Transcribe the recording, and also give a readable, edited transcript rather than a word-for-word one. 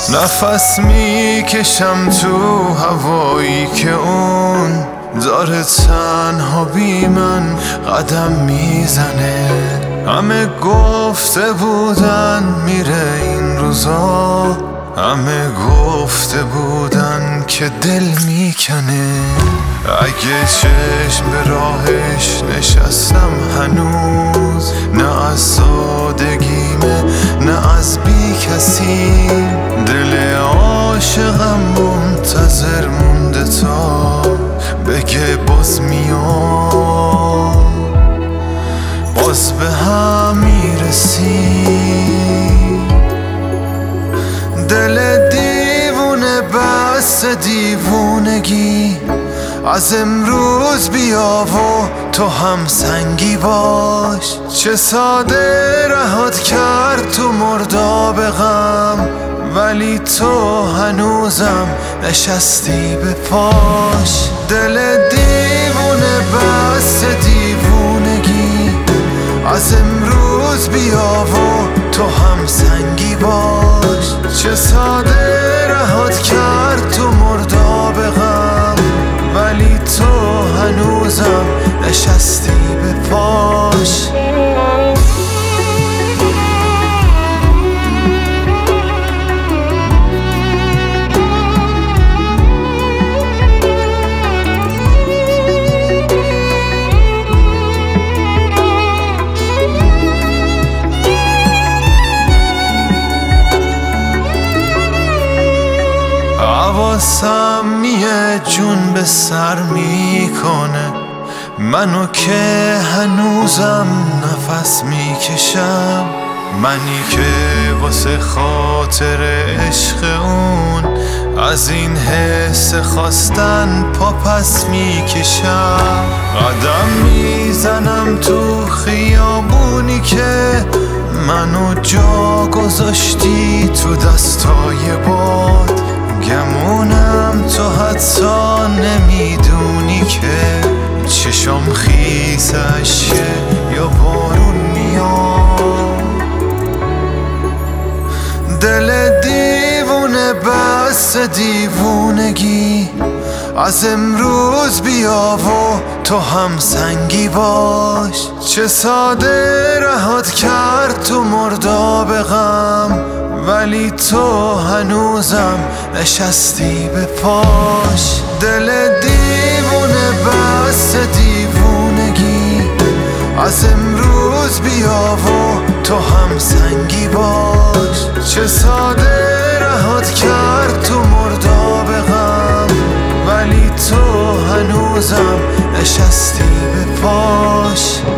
نفس میکشم تو هوایی که اون داره تنها بی من قدم میزنه. همه گفته بودن میره این روزا، همه گفته بودن که دل میکنه. اگه چشم به راهش نشستم هنوز، نه از سادگیمه نه از بی کسی. دل عاشقم منتظر مونده تا بگه باز میام، باز به هم میرسیم. دل دیوونه بس دیوونگی، از امروز بیا و تو هم سنگی باش. چه ساده رهات کرد تو مرداب غم، ولی تو هنوزم نشستی به پاش. دل دیوونه بس دیوونگی، از امروز بیا و تو هم سنگی باش. چه ساده رهات کرد تو مرداب غم، ولی تو هنوزم نشستی به پاش. حواسم میه جون به سر میکنه، منو که هنوزم نفس میکشم. منی که واسه خاطر عشق اون از این حس خواستن پا پس میکشم. قدم میزنم تو خیابونی که منو جا گذاشتی تو دستای باد. گمونم تو حتی نمیدونی که چشم خیسش یا بارون میاد. دل دیوونه بس دیوونگی، از امروز بیا و تو هم سنگی باش. چه ساده رهات کرد تو مرداب غم، ولی تو هنوزم نشستی به پاش. دل دیوونه بس دیوونگی، از امروز بیا و تو هم سنگی باش. چه ساده رهات کرد تو مرداب غم، ولی تو هنوزم نشستی به پاش.